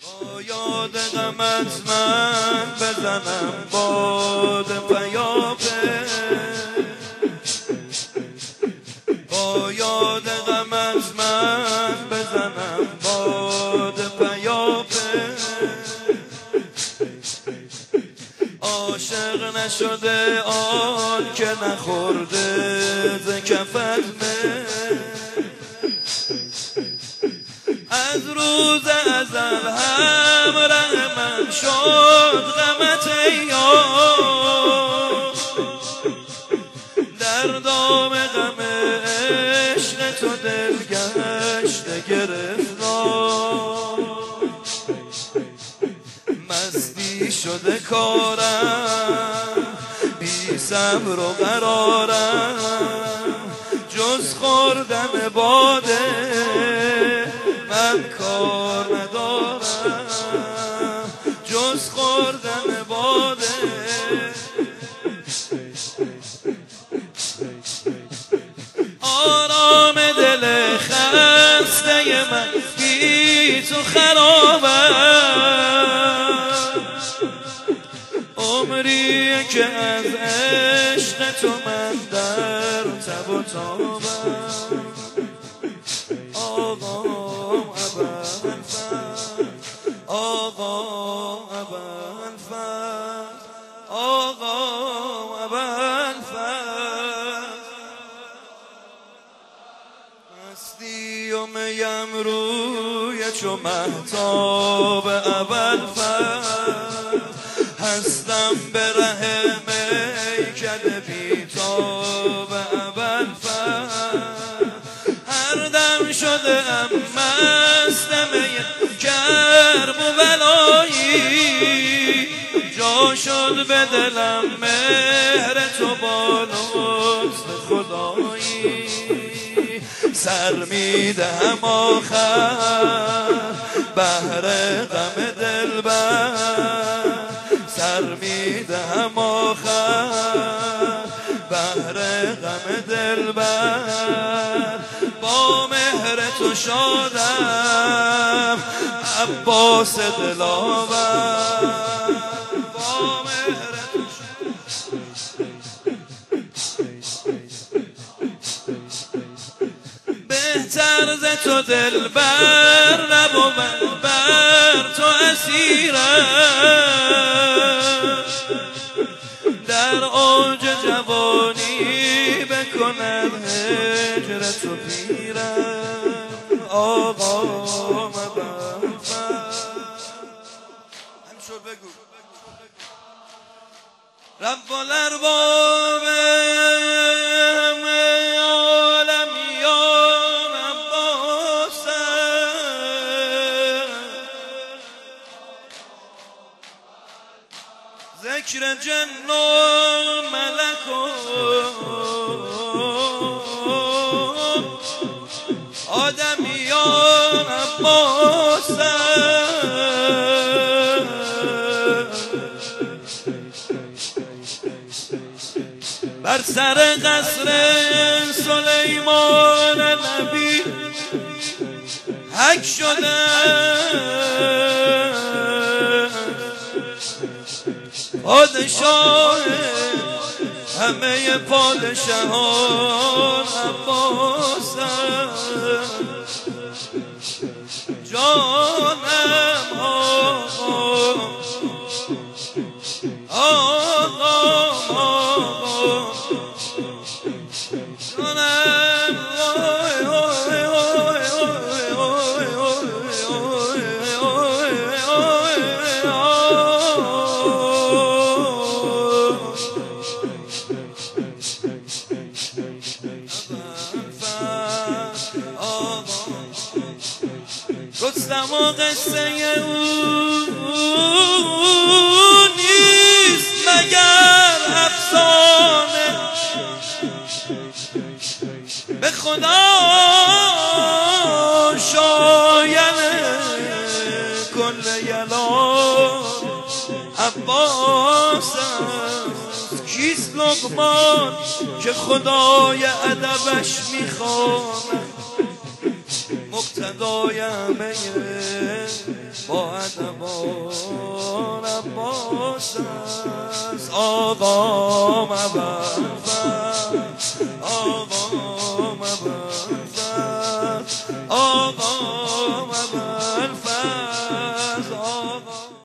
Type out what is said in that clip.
با یاد غمت من بزنم باد پیاپی، با یاد غمت من بزنم باد پیاپی. عاشق نشده آن که نخورده ز کفت از روز ازل همراه من شد غمت یار، در دام غم عشق تو دل گشته گرفتار. مستی شده کارم بی صبر و قرارم، جز خوردن باده من کار ندارم، جز خوردن باده. آرام دل خسته من بی تو خرابم، عمری که از عشق تو من در تب و تابم. آقام ابوالفضل، آقام ابوالفضل، آقام ابوالفضل. مستی و میم روی چو مهتاب ابوالفضل، هستم به ره میکده بیتاب ابوالفضل. هر دم شده ام مست می کرب و بلایی، جا شد به دلم مهر تو با لطف خدایی. سر میدهم آخر بهر غم دلبر، سر میدهم آخر بهر غم دلبر. با مهر تو شادم عباس دلاور، با مهر تو بهتر ز تو دلبر نبود، بر تو اسیرم. در اوج جوانی بکند هجر تو پیرم. آقام ابوالفضل همشو بگو. رب الارباب عالمیان عباس، ذکر جن و ملک و آدمیان عباس. بر سر قصر سلیمان نبی حک شده، پادشاه همه پادشاهان عباس. جانم آقا گفتم و قصه او نیست مگر افسانه، به خدا شاید کل یلان عباس. کیست لقمان که خدای ادبش میخواند، مقتدای همه با ادبان عباس است آقا مبرفت آقا مبرفت آقا